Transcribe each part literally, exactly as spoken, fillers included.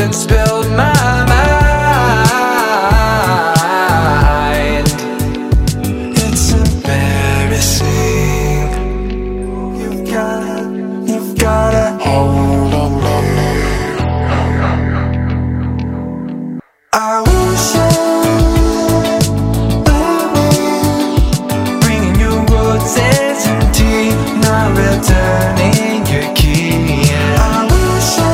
and spilled my mind. It's embarrassing. You've gotta, you've gotta hold on me. I wish I bringing you roses and tea, not returning your key. I wish I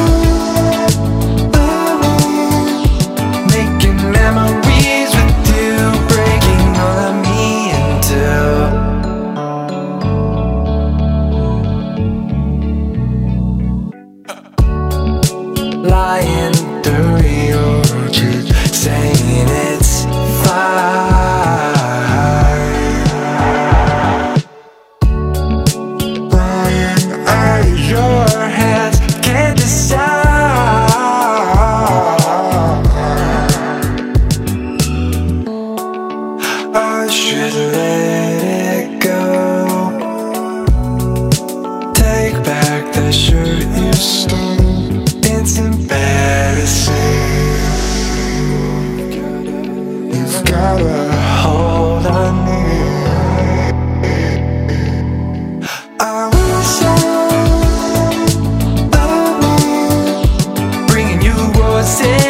making memories with you, breaking all of me into lying through your orchard, saying it's fine. Lying at your hands, can't decide. I should let it go. Take back the shirt you stole. It's embarrassing. You've gotta hold on me. I wish I loved me, bringing you roses